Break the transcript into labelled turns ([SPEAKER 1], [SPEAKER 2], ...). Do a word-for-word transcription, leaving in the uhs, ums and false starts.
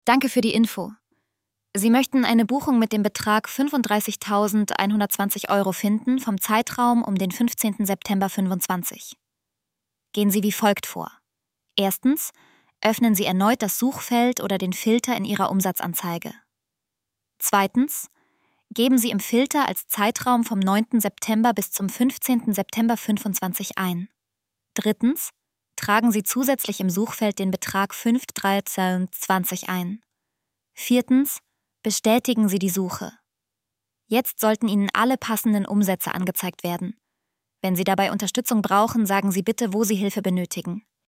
[SPEAKER 1] Danke für die Info. Sie möchten eine Buchung mit dem Betrag fünfunddreißigtausendeinhundertzwanzig Euro finden vom Zeitraum um den fünfzehnten September fünfundzwanzig. Gehen Sie wie folgt vor. Erstens, öffnen Sie erneut das Suchfeld oder den Filter in Ihrer Umsatzanzeige. Zweitens, geben Sie im Filter als Zeitraum vom neunten September bis zum fünfzehnten September fünfundzwanzig ein. Drittens, tragen Sie zusätzlich im Suchfeld den Betrag fünf dreizehn zwanzig ein. Viertens, bestätigen Sie die Suche. Jetzt sollten Ihnen alle passenden Umsätze angezeigt werden. Wenn Sie dabei Unterstützung brauchen, sagen Sie bitte, wo Sie Hilfe benötigen.